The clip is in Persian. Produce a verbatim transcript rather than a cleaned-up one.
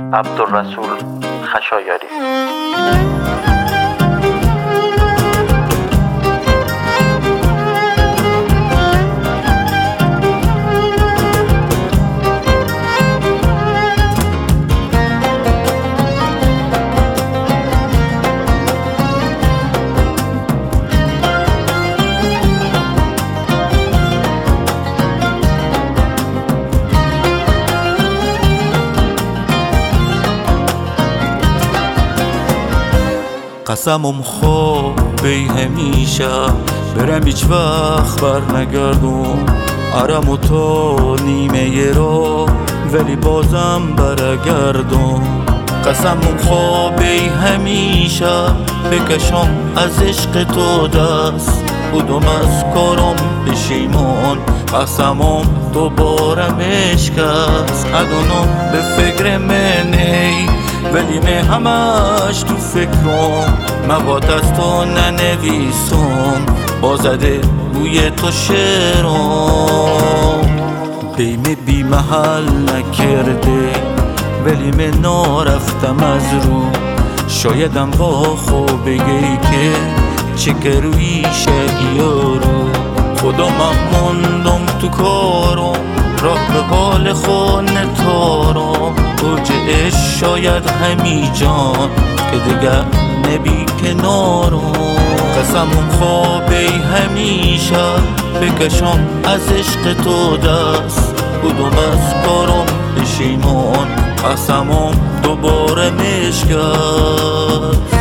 عبدالرسول خشایاری. قسمم خوابی همیشه برم هیچ وقت بر نگردم، آرم و تو نیمه رو ولی بازم برگردم. قسمم خوابی همیشه بکشم از عشق تو دست، بودم از کارم پشیمان، قسمم دوباره مشکست. ادونم به فکر منی ولی من همش تو فکرم، مواد از تو ننویسم، بازده بوی تو شعرم. بیم بی محل نکرده ولی من نرفتم از رو، شایدم با خوب بگی که چه روی شگیارو. خودم موندم تو کارم، راه به حال خود نتارم، اوج عشق شاید همی جان که دیگر نبی کنارم. قسمم خوابی همیشه بکشم از عشق تو دست، بودم از کارم پشیمان، قسمم دوباره مشکست.